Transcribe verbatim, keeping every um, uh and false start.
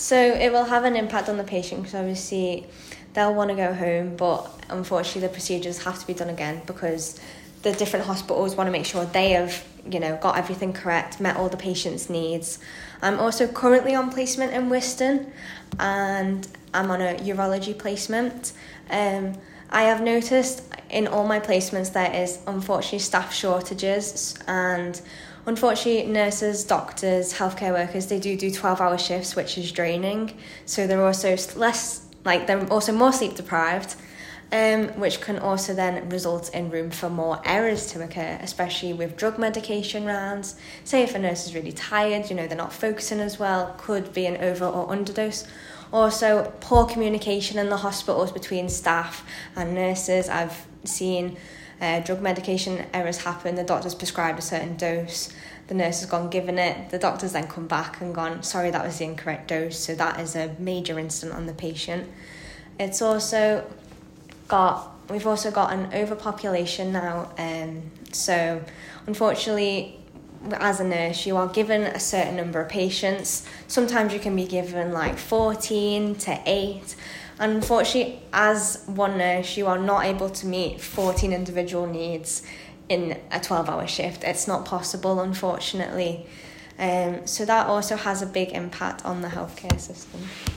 So it will have an impact on the patient because obviously they'll want to go home, but unfortunately the procedures have to be done again because the different hospitals want to make sure they have, you know, got everything correct, met all the patient's needs. I'm also currently on placement in Wiston and I'm on a urology placement. Um, I have noticed in all my placements there is unfortunately staff shortages, and unfortunately nurses, doctors, healthcare workers, they do do twelve hour shifts, which is draining. So they're also less, like they're also more sleep deprived, um, which can also then result in room for more errors to occur, especially with drug medication rounds. Say if a nurse is really tired, you know, they're not focusing as well, could be an over or underdose. Also, poor communication in the hospitals between staff and nurses. I've seen uh, drug medication errors happen. The doctor's prescribed a certain dose. The nurse has gone given it. The doctor's then come back and gone, sorry, that was the incorrect dose. So that is a major incident on the patient. It's also got, we've also got an overpopulation now. Um, so unfortunately, as a nurse, you are given a certain number of patients. Sometimes you can be given like fourteen to eight. And unfortunately, as one nurse, you are not able to meet fourteen individual needs in a twelve hour shift. It's not possible, unfortunately. Um, so that also has a big impact on the healthcare system.